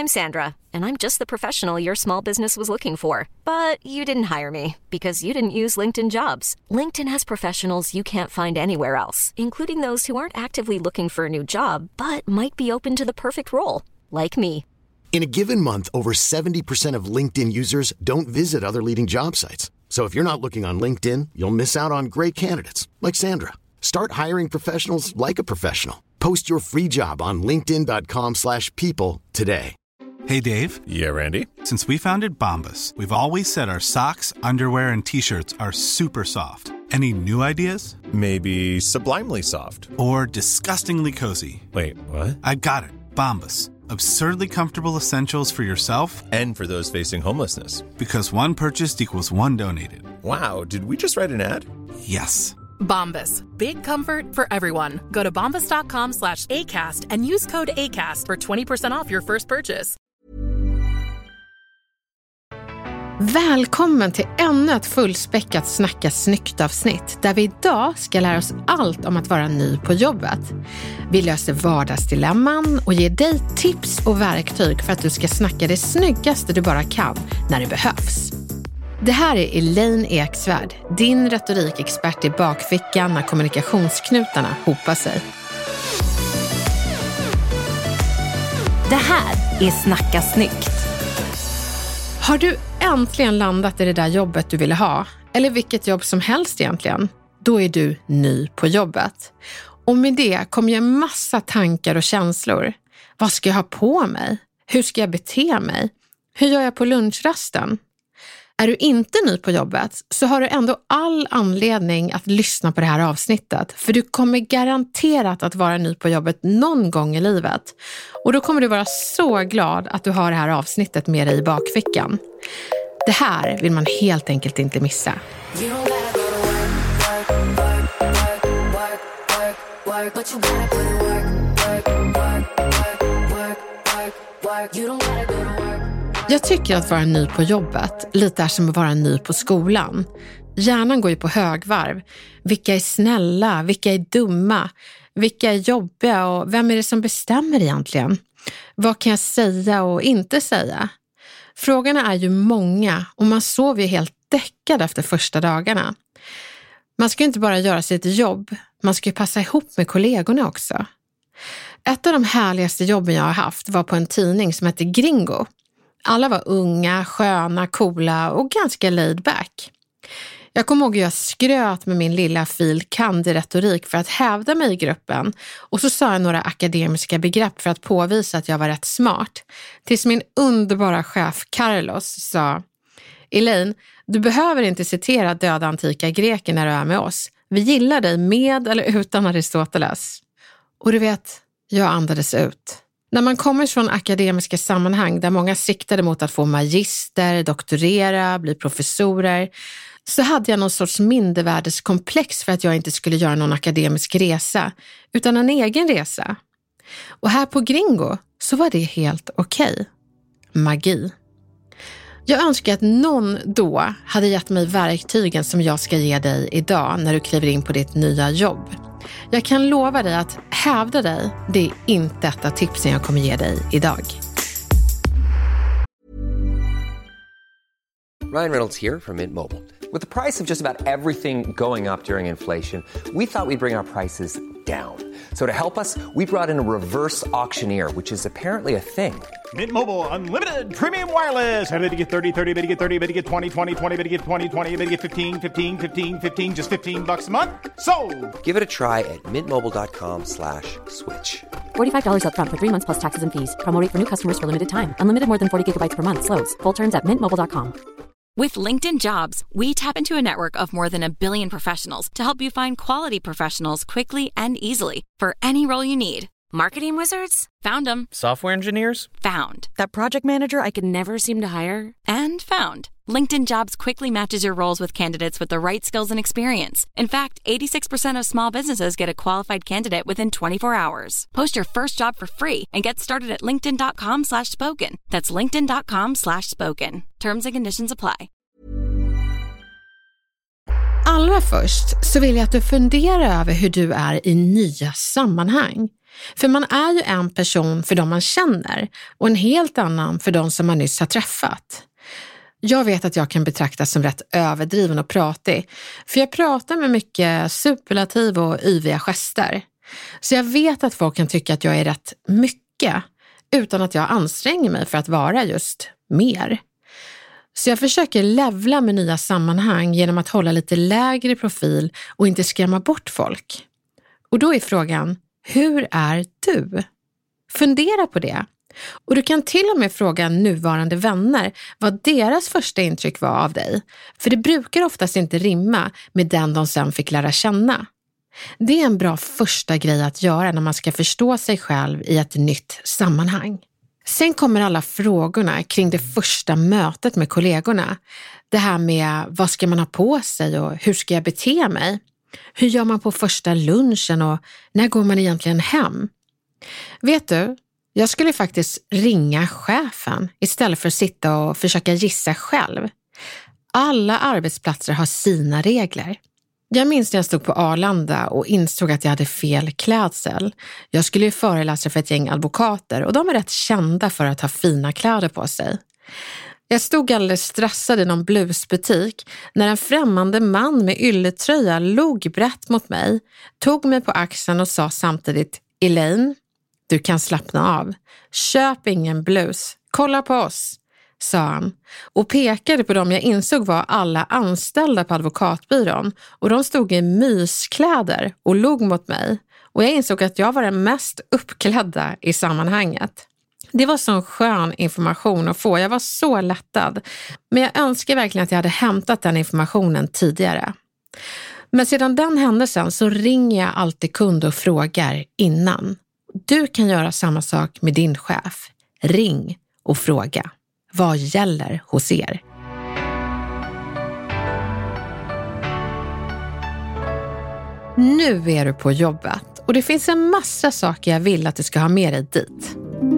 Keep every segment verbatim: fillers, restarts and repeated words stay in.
I'm Sandra, and I'm just the professional your small business was looking for. But you didn't hire me because you didn't use LinkedIn Jobs. LinkedIn has professionals you can't find anywhere else, including those who aren't actively looking for a new job, but might be open to the perfect role, like me. In a given month, over seventy percent of LinkedIn users don't visit other leading job sites. So if you're not looking on LinkedIn, you'll miss out on great candidates like Sandra. Start hiring professionals like a professional. Post your free job on linkedin dot com slash people today. Hey, Dave. Yeah, Randy. Since we founded Bombas, we've always said our socks, underwear, and T-shirts are super soft. Any new ideas? Maybe sublimely soft. Or disgustingly cozy. Wait, what? I got it. Bombas. Absurdly comfortable essentials for yourself and for those facing homelessness. Because one purchased equals one donated. Wow, did we just write an ad? Yes. Bombas. Big comfort for everyone. Go to bombas dot com slash ACAST and use code ACAST for twenty percent off your first purchase. Välkommen till ännu ett fullspäckat Snacka snyggt-avsnitt där vi idag ska lära oss allt om att vara ny på jobbet. Vi löser vardagsdilemman och ger dig tips och verktyg för att du ska snacka det snyggaste du bara kan när det behövs. Det här är Elaine Eksvärd, din retorikexpert i bakfickan när kommunikationsknutarna hopar sig. Det här är Snacka snyggt. Har du äntligen landat i det där jobbet du ville ha? Eller vilket jobb som helst egentligen? Då är du ny på jobbet. Och med det kommer en massa tankar och känslor. Vad ska jag ha på mig? Hur ska jag bete mig? Hur gör jag på lunchrasten? Är du inte ny på jobbet så har du ändå all anledning att lyssna på det här avsnittet. För du kommer garanterat att vara ny på jobbet någon gång i livet. Och då kommer du vara så glad att du har det här avsnittet med dig i bakfickan. Det här vill man helt enkelt inte missa. Jag tycker att vara ny på jobbet lite är som att vara ny på skolan. Hjärnan går ju på högvarv. Vilka är snälla? Vilka är dumma? Vilka är jobbiga? Och vem är det som bestämmer egentligen? Vad kan jag säga och inte säga? Frågorna är ju många och man sover ju helt däckad efter första dagarna. Man ska ju inte bara göra sitt jobb, man ska ju passa ihop med kollegorna också. Ett av de härligaste jobben jag har haft var på en tidning som heter Gringo. Alla var unga, sköna, coola och ganska laid back. Jag kommer ihåg att jag skröt med min lilla fil kand i retorik för att hävda mig i gruppen. Och så sa jag några akademiska begrepp för att påvisa att jag var rätt smart. Tills min underbara chef Carlos sa: Elaine, du behöver inte citera döda antika greker när du är med oss. Vi gillar dig med eller utan Aristoteles. Och du vet, jag andades ut. När man kommer från akademiska sammanhang där många siktade mot att få magister, doktorera, bli professorer, så hade jag någon sorts mindervärdeskomplex för att jag inte skulle göra någon akademisk resa, utan en egen resa. Och här på Gringo så var det helt okej. Magi. Jag önskar att någon då hade gett mig verktygen som jag ska ge dig idag när du kliver in på ditt nya jobb. Jag kan lova dig att hävda dig, det är inte ett av tipsen jag kommer ge dig idag. Ryan Reynolds here from Mint Mobile. With the price of just about everything going up during inflation, we thought we'd bring our prices down. So to help us, we brought in a reverse auctioneer, which is apparently a thing. Mint Mobile Unlimited Premium Wireless. How to get thirty, thirty, how to get thirty, how to get twenty, twenty, twenty, how to get twenty, twenty, how to get fifteen, fifteen, fifteen, fifteen, just fifteen bucks a month? Sold! Give it a try at mintmobile.com slash switch. forty-five dollars up front for three months plus taxes and fees. Promo rate for new customers for limited time. Unlimited more than forty gigabytes per month. Slows full terms at mint mobile dot com. With LinkedIn Jobs, we tap into a network of more than a billion professionals to help you find quality professionals quickly and easily for any role you need. Marketing wizards? Found them. Software engineers? Found. That project manager I could never seem to hire? And found. LinkedIn Jobs quickly matches your roles with candidates with the right skills and experience. In fact, eighty-six percent of small businesses get a qualified candidate within twenty-four hours. Post your first job for free and get started at linkedin.com slash spoken. That's linkedin.com slash spoken. Terms and conditions apply. Allra först så vill jag att du funderar över hur du är i nya sammanhang. För man är ju en person för de man känner och en helt annan för de som man nyss har träffat. Jag vet att jag kan betraktas som rätt överdriven och pratig, för jag pratar med mycket superlativ och yviga gester. Så jag vet att folk kan tycka att jag är rätt mycket utan att jag anstränger mig för att vara just mer. Så jag försöker levla med nya sammanhang genom att hålla lite lägre profil och inte skrämma bort folk. Och då är frågan, hur är du? Fundera på det. Och du kan till och med fråga nuvarande vänner vad deras första intryck var av dig. För det brukar oftast inte rimma med den de sen fick lära känna. Det är en bra första grej att göra när man ska förstå sig själv i ett nytt sammanhang. Sen kommer alla frågorna kring det första mötet med kollegorna. Det här med vad ska man ha på sig och hur ska jag bete mig? Hur gör man på första lunchen och när går man egentligen hem? Vet du, jag skulle faktiskt ringa chefen istället för att sitta och försöka gissa själv. Alla arbetsplatser har sina regler. Jag minns när jag stod på Arlanda och insåg att jag hade fel klädsel. Jag skulle ju föreläsa för ett gäng advokater och de är rätt kända för att ha fina kläder på sig. Jag stod alldeles stressad i någon blusbutik när en främmande man med ylletröja log brett mot mig, tog mig på axeln och sa samtidigt: Elaine, du kan slappna av. Köp ingen blus. Kolla på oss, sa han och pekade på dem jag insåg var alla anställda på advokatbyrån, och de stod i myskläder och log mot mig, och jag insåg att jag var den mest uppklädda i sammanhanget. Det var sån skön information att få, jag var så lättad, men jag önskar verkligen att jag hade hämtat den informationen tidigare. Men sedan den händelsen så ringer jag alltid kund och frågar innan. Du kan göra samma sak med din chef. Ring och fråga. Vad gäller hos er? Nu är du på jobbet och det finns en massa saker jag vill att du ska ha med dig dit.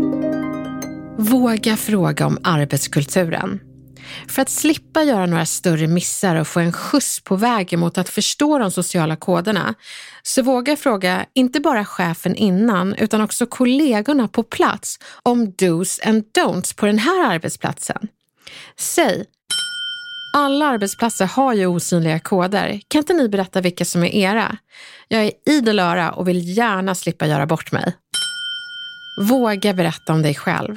Våga fråga om arbetskulturen. För att slippa göra några större missar och få en skjuts på vägen mot att förstå de sociala koderna, så våga fråga inte bara chefen innan utan också kollegorna på plats om do's and don'ts på den här arbetsplatsen. Säg: alla arbetsplatser har ju osynliga koder. Kan inte ni berätta vilka som är era? Jag är idel öra och vill gärna slippa göra bort mig. Våga berätta om dig själv.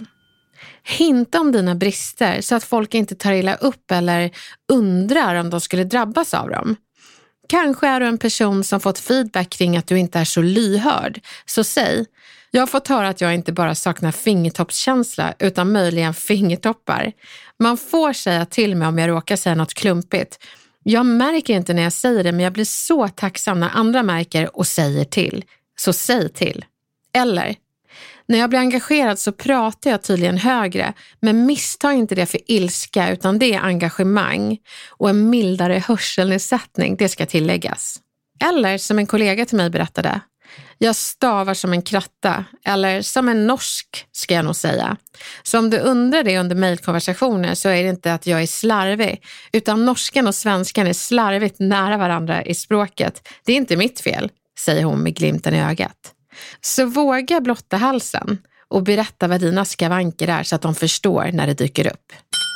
Hinta om dina brister så att folk inte tar illa upp eller undrar om de skulle drabbas av dem. Kanske är du en person som fått feedback kring att du inte är så lyhörd. Så säg: jag har fått höra att jag inte bara saknar fingertoppskänsla utan möjligen fingertoppar. Man får säga till mig om jag råkar säga något klumpigt. Jag märker inte när jag säger det, men jag blir så tacksam när andra märker och säger till. Så säg till. Eller: när jag blir engagerad så pratar jag tydligen högre, men missta inte det för ilska utan det är engagemang och en mildare hörselnedsättning, det ska tilläggas. Eller som en kollega till mig berättade: jag stavar som en kratta, eller som en norsk ska jag nog säga. Så om du undrar det under mejlkonversationer så är det inte att jag är slarvig, utan norskan och svenskan är slarvigt nära varandra i språket. Det är inte mitt fel, säger hon med glimten i ögat. Så våga blotta halsen och berätta vad dina skavanker är så att de förstår när det dyker upp.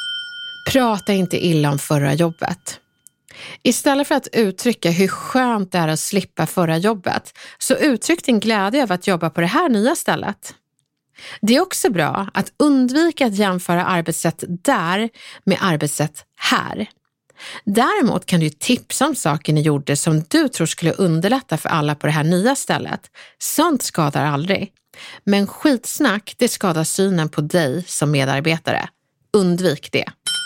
Prata inte illa om förra jobbet. Istället för att uttrycka hur skönt det är att slippa förra jobbet, så uttryck din glädje över att jobba på det här nya stället. Det är också bra att undvika att jämföra arbetssätt där med arbetssätt här. Däremot kan du tipsa om saker ni gjorde som du tror skulle underlätta för alla på det här nya stället. Sånt skadar aldrig. Men skitsnack, det skadar synen på dig som medarbetare. Undvik det.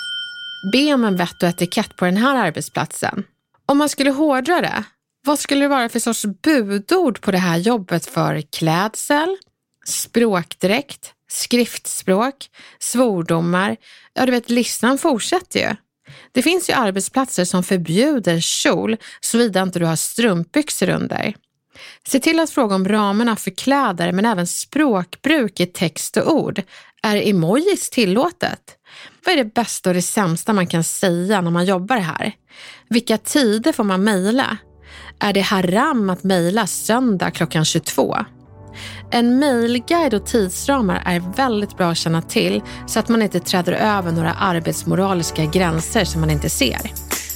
Be om en vett och etikett på den här arbetsplatsen. Om man skulle hårdra det, vad skulle det vara för sorts budord på det här jobbet för klädsel, språkdräkt, skriftspråk, svordomar? Ja, du vet, listan fortsätter ju. Det finns ju arbetsplatser som förbjuder kjol såvida inte du har strumpbyxor under. Se till att fråga om ramarna för kläder, men även språkbruk i text och ord. Är emojis tillåtet? Vad är det bästa och det sämsta man kan säga när man jobbar här? Vilka tider får man mejla? Är det haram att mejla söndag klockan tjugotvå? En mejlguide och tidsramar är väldigt bra att känna till så att man inte träder över några arbetsmoraliska gränser som man inte ser.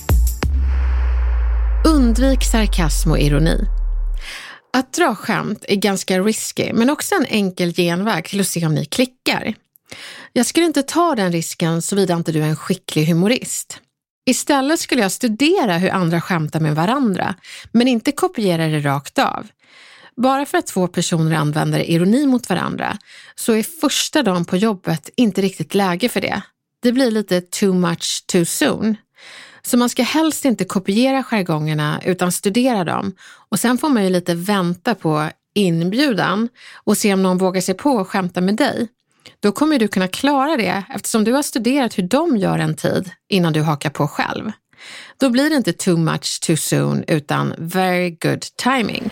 Undvik sarkasm och ironi. Att dra skämt är ganska risky, men också en enkel genväg till att se om ni klickar. Jag skulle inte ta den risken såvida inte du är en skicklig humorist. Istället skulle jag studera hur andra skämtar med varandra, men inte kopiera det rakt av. Bara för att två personer använder ironi mot varandra så är första dagen på jobbet inte riktigt läge för det. Det blir lite too much too soon. Så man ska helst inte kopiera jargongerna utan studera dem. Och sen får man ju lite vänta på inbjudan och se om någon vågar sig på och skämta med dig. Då kommer du kunna klara det eftersom du har studerat hur de gör en tid innan du hakar på själv. Då blir det inte too much too soon utan very good timing.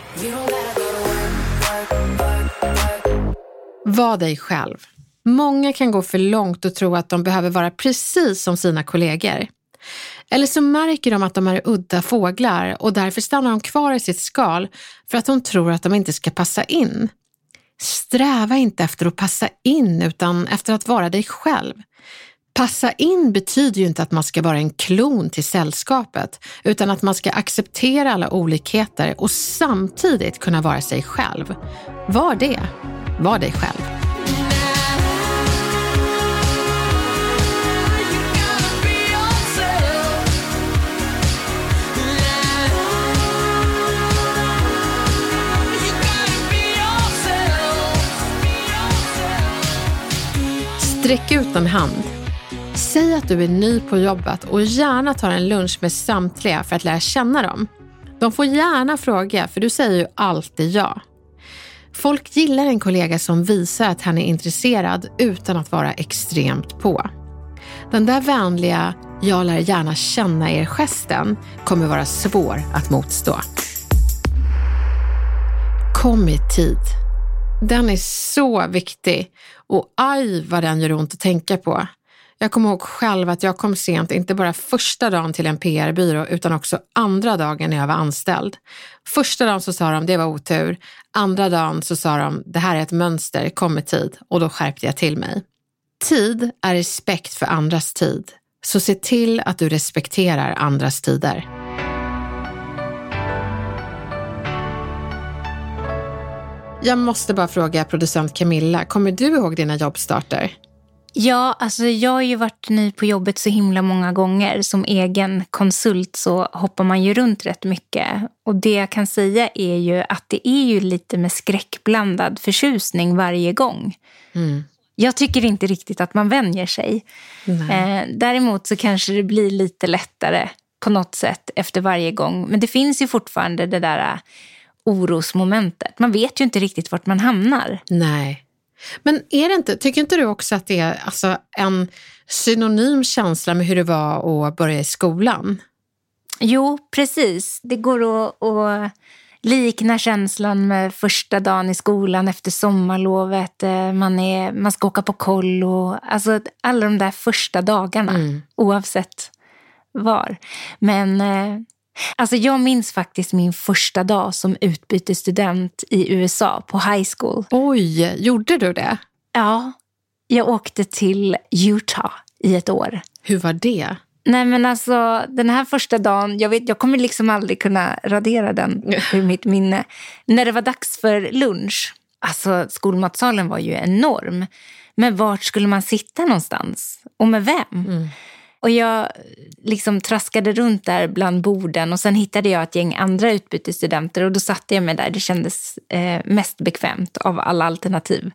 Var dig själv. Många kan gå för långt och tro att de behöver vara precis som sina kollegor. Eller så märker de att de är udda fåglar och därför stannar de kvar i sitt skal för att de tror att de inte ska passa in. Sträva inte efter att passa in utan efter att vara dig själv. Passa in betyder ju inte att man ska vara en klon till sällskapet utan att man ska acceptera alla olikheter och samtidigt kunna vara sig själv. Var det. Var dig själv. Sträck ut en hand. Säg att du är ny på jobbet och gärna tar en lunch med samtliga för att lära känna dem. De får gärna fråga för du säger ju alltid ja. Folk gillar en kollega som visar att han är intresserad utan att vara extremt på. Den där vänliga, jag lär gärna känna er gesten kommer vara svår att motstå. Kom i tid. Den är så viktig och aj vad den gör ont att tänka på. Jag kommer ihåg själv att jag kom sent inte bara första dagen till en P R-byrå utan också andra dagen när jag var anställd. Första dagen så sa de det var otur, andra dagen så sa de det här är ett mönster, kom i tid och då skärpte jag till mig. Tid är respekt för andras tid, så se till att du respekterar andras tider. Jag måste bara fråga producent Camilla, kommer du ihåg dina jobbstarter? Ja, alltså jag har ju varit ny på jobbet så himla många gånger. Som egen konsult så hoppar man ju runt rätt mycket. Och det jag kan säga är ju att det är ju lite med skräckblandad förtjusning varje gång. Mm. Jag tycker inte riktigt att man vänjer sig. Eh, däremot så kanske det blir lite lättare på något sätt efter varje gång. Men det finns ju fortfarande det där orosmomentet. Man vet ju inte riktigt vart man hamnar. Nej. Men är det inte, tycker inte du också att det är alltså en synonym känsla med hur det var att börja i skolan? Jo, precis. Det går att, att likna känslan med första dagen i skolan efter sommarlovet. Man, är, man ska åka på kollo. Alltså alla de där första dagarna, mm. oavsett var. Men alltså jag minns faktiskt min första dag som utbytesstudent i U S A på high school. Oj, gjorde du det? Ja, jag åkte till Utah i ett år. Hur var det? Nej men alltså den här första dagen, jag vet jag kommer liksom aldrig kunna radera den ur mitt minne. När det var dags för lunch, alltså skolmatsalen var ju enorm. Men vart skulle man sitta någonstans? Och med vem? Mm. Och jag liksom traskade runt där bland borden och sen hittade jag ett gäng andra utbytesstudenter och då satte jag mig där. Det kändes eh, mest bekvämt av alla alternativ.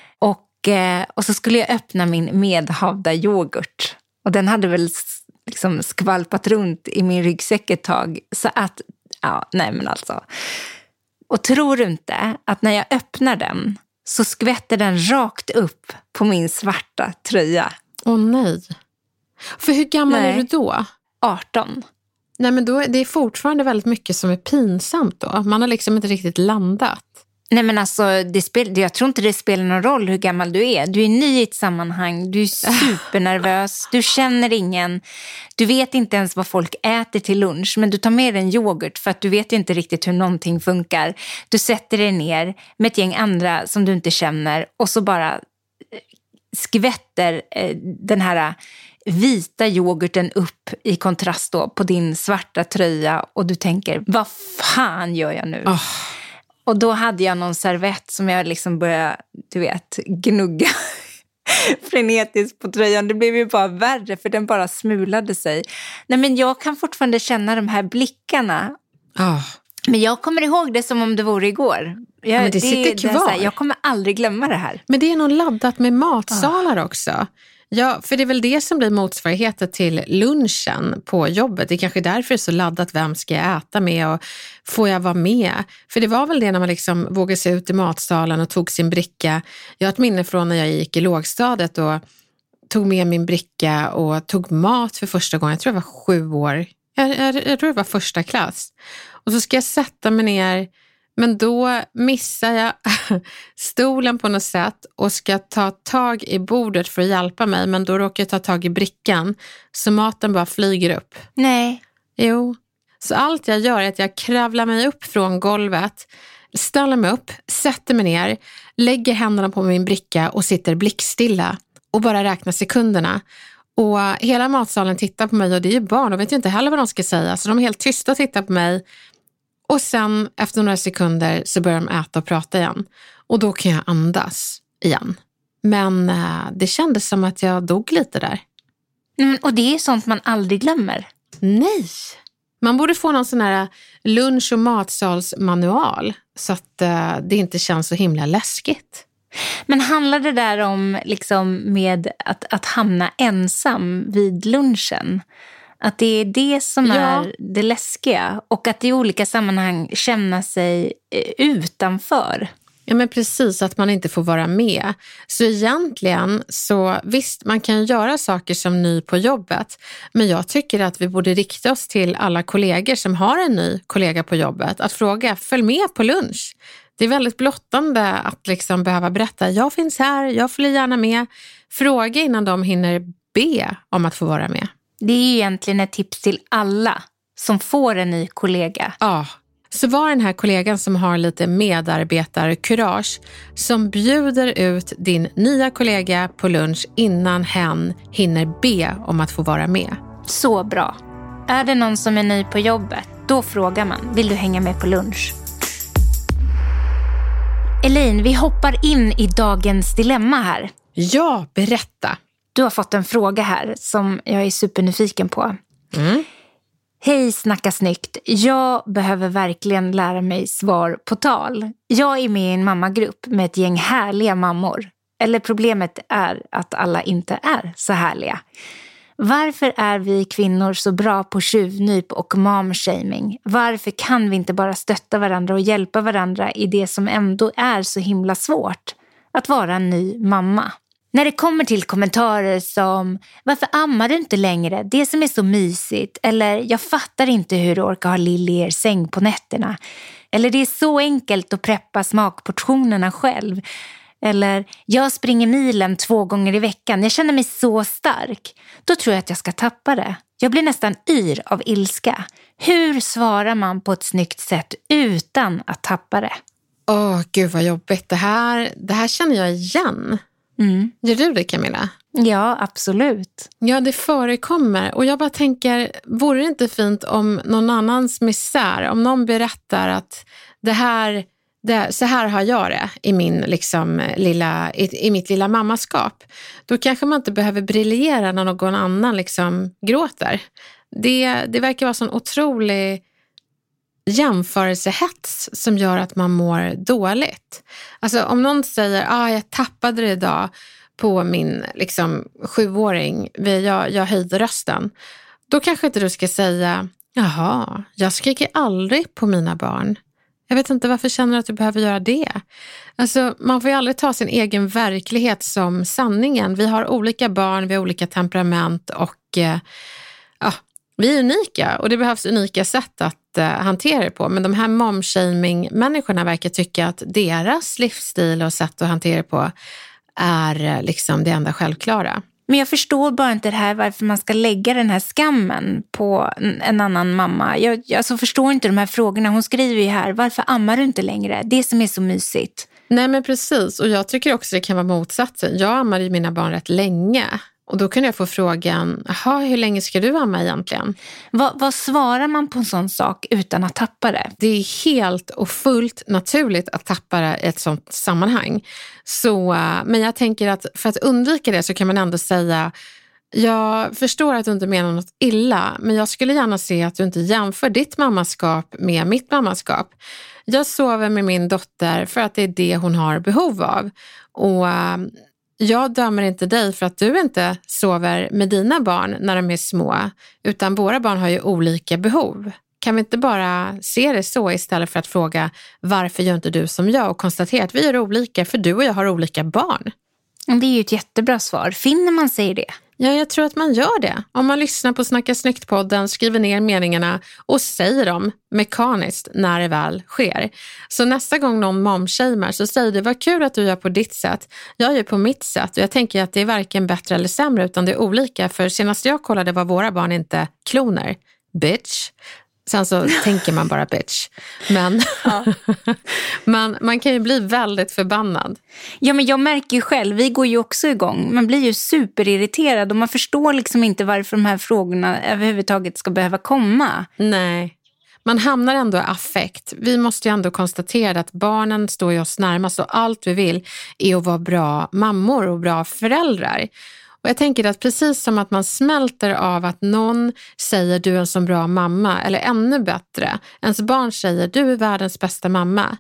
Och, eh, och så skulle jag öppna min medhavda yoghurt. Och den hade väl liksom skvalpat runt i min ryggsäck ett tag. Så att, ja, nej men alltså. Och tror du inte att när jag öppnar den så skvätter den rakt upp på min svarta tröja. Åh oh, nej. För hur gammal nej. är du då? arton. Nej men då, det är fortfarande väldigt mycket som är pinsamt då. Man har liksom inte riktigt landat. Nej men alltså, det spel, jag tror inte det spelar någon roll hur gammal du är. Du är ny i ett sammanhang, du är supernervös, du känner ingen. Du vet inte ens vad folk äter till lunch, men du tar med en yoghurt för att du vet inte riktigt hur någonting funkar. Du sätter dig ner med ett gäng andra som du inte känner och så bara skvätter eh, den här vita yoghurten upp i kontrast då på din svarta tröja och du tänker, vad fan gör jag nu? Oh. Och då hade jag någon servett som jag liksom började, du vet, gnugga frenetiskt på tröjan. Det blev ju bara värre för den bara smulade sig. Nej men jag kan fortfarande känna de här blickarna. Oh. Men jag kommer ihåg det som om det vore igår. Jag, ja, men det sitter det, kvar. Det här, jag kommer aldrig glömma det här. Men det är nog laddat med matsalar oh. också. Ja, för det är väl det som blir motsvarigheten till lunchen på jobbet. Det är kanske därför det är så laddat, vem ska jag äta med och får jag vara med? För det var väl det när man liksom vågade sig ut i matsalen och tog sin bricka. Jag har ett minne från när jag gick i lågstadiet och tog med min bricka och tog mat för första gången. Jag tror jag var sju år. Jag, jag, jag tror det var första klass. Och så ska jag sätta mig ner. Men då missar jag stolen på något sätt och ska ta tag i bordet för att hjälpa mig. Men då råkar jag ta tag i brickan så maten bara flyger upp. Nej. Jo. Så allt jag gör är att jag kravlar mig upp från golvet, ställer mig upp, sätter mig ner, lägger händerna på min bricka och sitter blickstilla och bara räknar sekunderna. Och hela matsalen tittar på mig och det är ju barn. De vet ju inte heller vad de ska säga. Så de är helt tysta och tittar på mig. Och sen efter några sekunder så börjar de äta och prata igen. Och då kan jag andas igen. Men äh, det kändes som att jag dog lite där. Mm, och det är sånt man aldrig glömmer. Nej. Man borde få någon sån här lunch- och matsalsmanual. Så att äh, det inte känns så himla läskigt. Men handlar det där om liksom med att, att hamna ensam vid lunchen? Att det är det som ja. är det läskiga och att i olika sammanhang känna sig utanför. Ja men precis, att man inte får vara med. Så egentligen så visst, man kan göra saker som ny på jobbet. Men jag tycker att vi borde rikta oss till alla kollegor som har en ny kollega på jobbet. Att fråga, följ med på lunch. Det är väldigt blottande att liksom behöva berätta, jag finns här, jag följer gärna med. Fråga innan de hinner be om att få vara med. Det är egentligen ett tips till alla som får en ny kollega. Ja, så var den här kollegan som har lite medarbetarkurage som bjuder ut din nya kollega på lunch innan hen hinner be om att få vara med. Så bra. Är det någon som är ny på jobbet, då frågar man, vill du hänga med på lunch? Elin, vi hoppar in i dagens dilemma här. Ja, berätta. Du har fått en fråga här som jag är supernyfiken på. Mm. Hej, snacka snyggt. Jag behöver verkligen lära mig svar på tal. Jag är med i en mammagrupp med ett gäng härliga mammor. Eller problemet är att alla inte är så härliga. Varför är vi kvinnor så bra på tjuvnyp och momshaming? Varför kan vi inte bara stötta varandra och hjälpa varandra i det som ändå är så himla svårt? Att vara en ny mamma. När det kommer till kommentarer som varför ammar du inte längre? Det som är så mysigt. Eller jag fattar inte hur du orkar ha Lilly i er säng på nätterna. Eller det är så enkelt att preppa smakportionerna själv. Eller jag springer milen två gånger i veckan. Jag känner mig så stark. Då tror jag att jag ska tappa det. Jag blir nästan yr av ilska. Hur svarar man på ett snyggt sätt utan att tappa det? Åh, gud vad jobbigt. Det här, det här känner jag igen. Mm. Gör du det, Camilla? Ja, absolut. Ja, det förekommer. Och jag bara tänker, vore det inte fint om någon annans misär, om någon berättar att det här, det, så här har jag det i, min, liksom, lilla, i, i mitt lilla mammaskap. Då kanske man inte behöver briljera när någon annan liksom gråter. Det, det verkar vara sån otrolig jämförelsehets som gör att man mår dåligt. Alltså om någon säger, ah, jag tappade det idag på min liksom, sjuåring, jag, jag höjde rösten. Då kanske inte du ska säga, jaha, jag skriker aldrig på mina barn. Jag vet inte varför känner du att du behöver göra det. Alltså man får ju aldrig ta sin egen verklighet som sanningen. Vi har olika barn, vi har olika temperament och eh, ja, Vi är unika och det behövs unika sätt att uh, hantera det på. Men de här momshaming-människorna verkar tycka att deras livsstil och sätt att hantera det på är uh, liksom det enda självklara. Men jag förstår bara inte det här varför man ska lägga den här skammen på en annan mamma. Jag, jag alltså förstår inte de här frågorna. Hon skriver ju här, varför ammar du inte längre? Det som är så mysigt. Nej men precis, och jag tycker också det kan vara motsatsen. Jag ammade ju mina barn rätt länge. Och då kunde jag få frågan, jaha, hur länge ska du amma egentligen? Vad, vad svarar man på en sån sak utan att tappa det? Det är helt och fullt naturligt att tappa det i ett sånt sammanhang. Så, men jag tänker att för att undvika det så kan man ändå säga, jag förstår att du inte menar något illa, men jag skulle gärna se att du inte jämför ditt mammaskap med mitt mammaskap. Jag sover med min dotter för att det är det hon har behov av. Och jag dömer inte dig för att du inte sover med dina barn när de är små, utan våra barn har ju olika behov. Kan vi inte bara se det så istället för att fråga varför gör inte du som jag och konstatera att vi är olika för du och jag har olika barn? Det är ju ett jättebra svar. Finner man sig det? Ja, jag tror att man gör det. Om man lyssnar på Snacka Snyggt-podden, skriver ner meningarna och säger dem mekaniskt när det väl sker. Så nästa gång någon momshamer så säger det, vad kul att du gör på ditt sätt. Jag gör på mitt sätt och jag tänker att det är varken bättre eller sämre utan det är olika. För senast jag kollade var våra barn inte kloner. Bitch. Sen så tänker man bara bitch. Men ja. man, man kan ju bli väldigt förbannad. Ja, men jag märker ju själv, vi går ju också igång. Man blir ju superirriterad och man förstår liksom inte varför de här frågorna överhuvudtaget ska behöva komma. Nej, man hamnar ändå i affekt. Vi måste ju ändå konstatera att barnen står ju oss närmast och allt vi vill är att vara bra mammor och bra föräldrar. Och jag tänker att precis som att man smälter av att någon säger du är en så bra mamma eller ännu bättre, ens barn säger du är världens bästa mamma.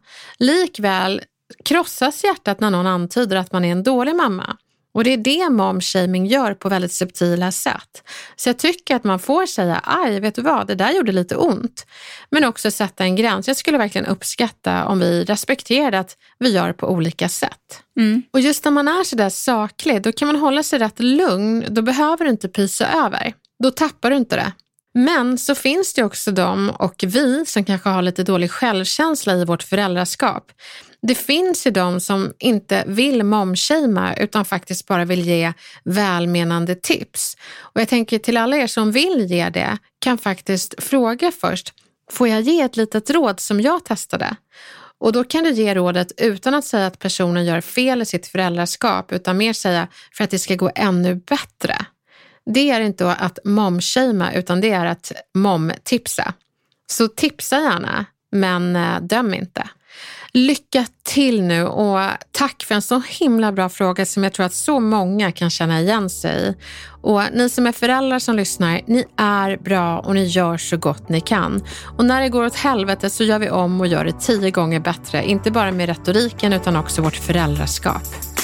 Likväl krossas hjärtat när någon antyder att man är en dålig mamma. Och det är det momshaming gör på väldigt subtila sätt. Så jag tycker att man får säga, aj, vet du vad, det där gjorde lite ont. Men också sätta en gräns. Jag skulle verkligen uppskatta om vi respekterade att vi gör på olika sätt. Mm. Och just när man är så där saklig, då kan man hålla sig rätt lugn. Då behöver du inte pysa över. Då tappar du inte det. Men så finns det också de och vi som kanske har lite dålig självkänsla i vårt föräldraskap. Det finns ju de som inte vill momshama utan faktiskt bara vill ge välmenande tips. Och jag tänker till alla er som vill ge det kan faktiskt fråga först, får jag ge ett litet råd som jag testade? Och då kan du ge rådet utan att säga att personen gör fel i sitt föräldraskap utan mer säga för att det ska gå ännu bättre. Det är inte att momshama utan det är att mom-tipsa. Så tipsa gärna, men döm inte. Lycka till nu och tack för en så himla bra fråga som jag tror att så många kan känna igen sig i. Och ni som är föräldrar som lyssnar, ni är bra och ni gör så gott ni kan. Och när det går åt helvete så gör vi om och gör det tio gånger bättre. Inte bara med retoriken utan också vårt föräldraskap.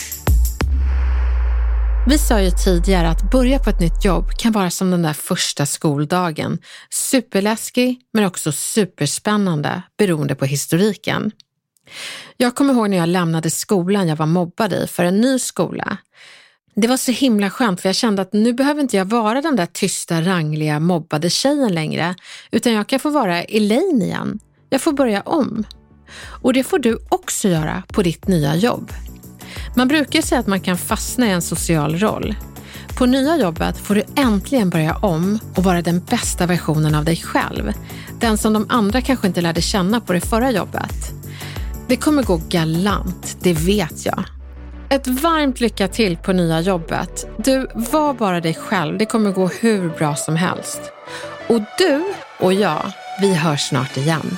Vi sa ju tidigare att börja på ett nytt jobb kan vara som den där första skoldagen. Superläskig men också superspännande beroende på historiken. Jag kommer ihåg när jag lämnade skolan jag var mobbad i för en ny skola. Det var så himla skönt för jag kände att nu behöver inte jag vara den där tysta, rangliga, mobbade tjejen längre. Utan jag kan få vara Elaine igen. Jag får börja om. Och det får du också göra på ditt nya jobb. Man brukar säga att man kan fastna i en social roll. På nya jobbet får du äntligen börja om och vara den bästa versionen av dig själv. Den som de andra kanske inte lärde känna på det förra jobbet. Det kommer gå galant, det vet jag. Ett varmt lycka till på nya jobbet. Du, var bara dig själv, det kommer gå hur bra som helst. Och du och jag, vi hörs snart igen.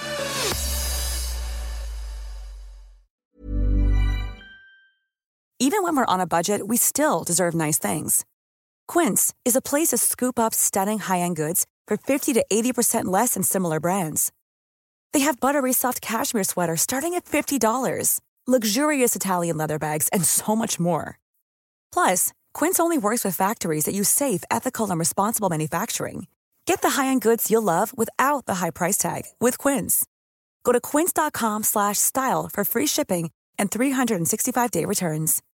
Even when we're on a budget, we still deserve nice things. Quince is a place to scoop up stunning high-end goods for fifty to eighty percent less than similar brands. They have buttery soft cashmere sweaters starting at fifty dollars, luxurious Italian leather bags, and so much more. Plus, Quince only works with factories that use safe, ethical, and responsible manufacturing. Get the high-end goods you'll love without the high price tag with Quince. Go to quince dot com slash style for free shipping and three sixty-five day returns.